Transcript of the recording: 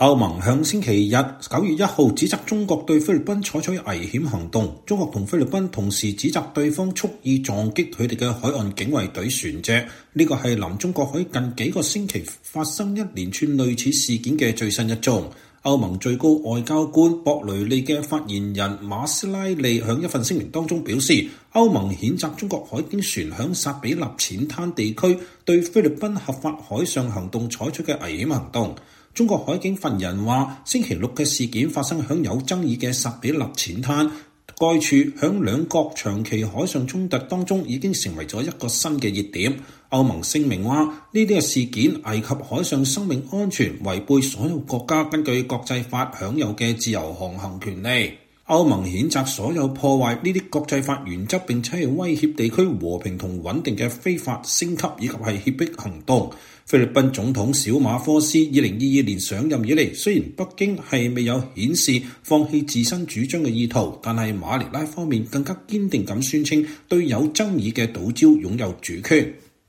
歐盟向星期日9月1號指責中國對菲律賓採取危險行動，中國同菲律賓同時指責對方蓄意撞擊佢哋嘅海岸警衛隊船隻。呢個係南中國海近幾個星期發生一連串類似事件嘅最新一宗。歐盟最高外交官博雷利嘅發言人馬斯拉利響一份聲明當中表示，歐盟譴責中國海警船響薩比納淺灘地區對菲律賓合法海上行動採取嘅危險行動。中國海警發言人話，星期六嘅事件發生響有爭議嘅薩比納淺灘，該處響兩國長期海上衝突當中已經成為咗一個新嘅熱點。歐盟聲明話，呢啲嘅事件危及海上生命安全，違背所有國家根據國際法享有嘅自由航行權利。歐盟譴責所有破壞呢啲國際法原則並且係威脅地區和平同穩定嘅非法升級以及係脅迫行動。菲律賓總統小馬科斯2022年上任以嚟，雖然北京係未有顯示放棄自身主張嘅意圖，但係馬尼拉方面更加堅定咁宣稱對有爭議嘅島礁擁有主權。